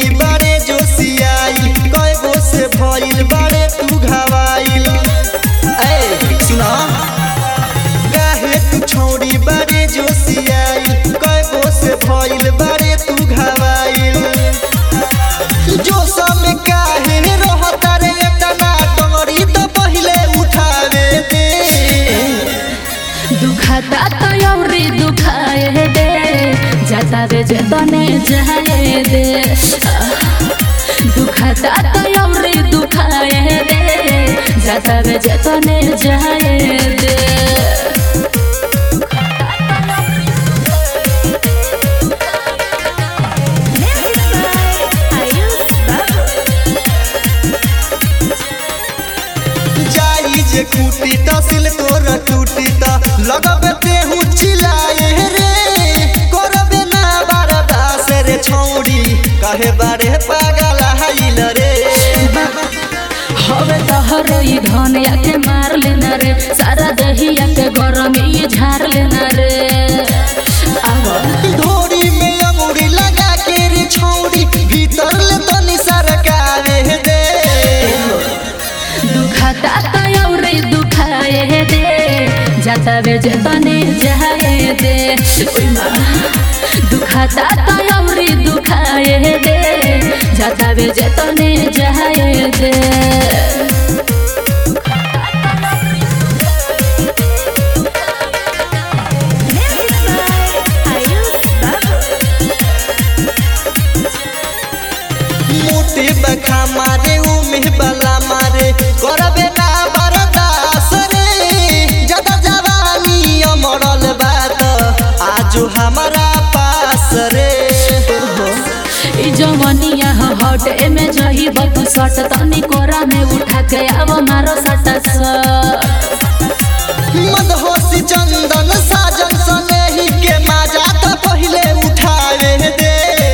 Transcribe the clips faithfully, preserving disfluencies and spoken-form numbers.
छौड़ी बारे जोशियाई कएगो से भइल बारे तू घावाइल। ए सुना काहे तू छौड़ी बारे जोशियाई कएगो से भइल बारे तू घावाइल। जो समय काहे रहता रे इतना डोरी तो पहिले उठावे दे। दुखता तो यौरी दुखाए दे जाता वे जतने जाए दे। दुखता तो यौरी दुखाए दे जाता वे जतने जाए दे। जे कूटी ता सिल तोर टूटी ता लगबे तेहू चिल्लाए रे। करबे ना बर्दाश्त रे छौड़ी काहे बारे पागल हाइल रे। हवे तहर ई धनिया के मार लेना रे सारा दहिया के गरम ई झाड़ लेना रे। धोरी में अंगूरी लगा के रे छौड़ी भीतर ले तनी सरकावे दे। दुखता तो यौरी दुखाए दे जाता वे जतने जाए दे। दुखता तो यौरी दुखाए दे जाता वे जतने जाए दे। मोटे बखा मारे उमे बला मारे करबे ना बर्दाश्त रे। ज्यादा जवानी अमरल बात आज हमारा पास रे। ई जवनिया हटे में जही बतू सट तनी कोरा में उठा के अब मारो सट मदहोशी चंदन साजन सनेही के माजा तो पहिले उठावे दे।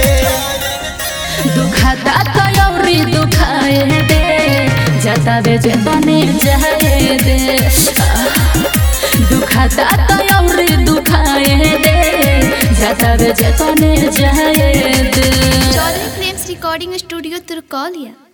दुखता तो यौरी दुखाए दे जाता वे जतने जाए दे। दुखता तो यौरी दुखाए दे जाता वे जतने जाए दे। Chaudhary films recording studio Turkaulia.